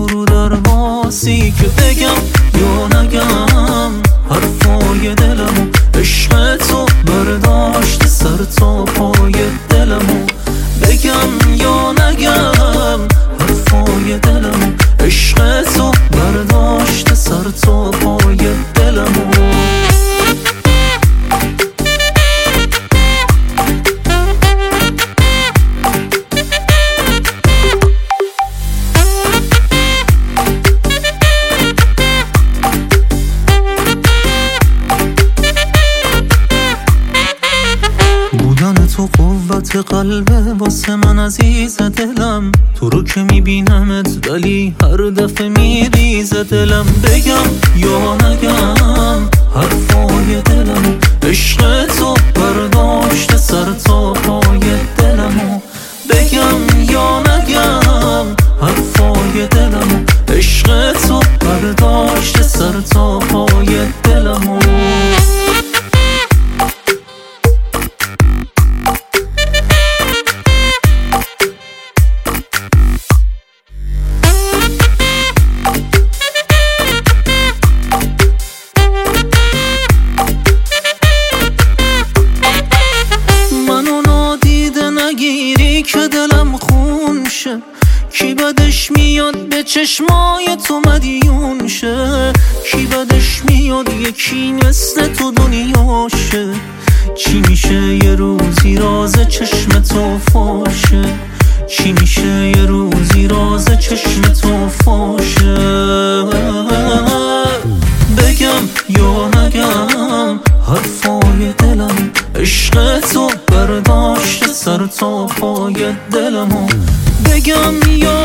رو درواسی که بگم یا نگم حرفای دلمو، عشق تو برداشت سر تا پای دلمو، بگم یا نگم حرفای دلمو، عشق تو برداشت سر تا پای دلمو. تو قوت قلبه واسه من عزیز دلم، تو رو که میبینمت ولی هر دفعه میریزه دلم، بگم یا نگم حرفای دلمو، عشق تو برداشت سر تا پای دلمو، بگم یا نگم حرفای دلمو، عشق تو برداشت سر تا پای دلمو. نگیری که دلم خون شه، کی بدش میاد به چشمای تو مدیون شه، کی بدش میاد یکی مثل تو دنیا شه، چی میشه یه روزی راز چشم تو فاشه، چی میشه یه روزی راز چشم تو فاشه، بگم یا نگم حرفای دلم، عشق تو برداشت سر تا پای دلمو، بگم یا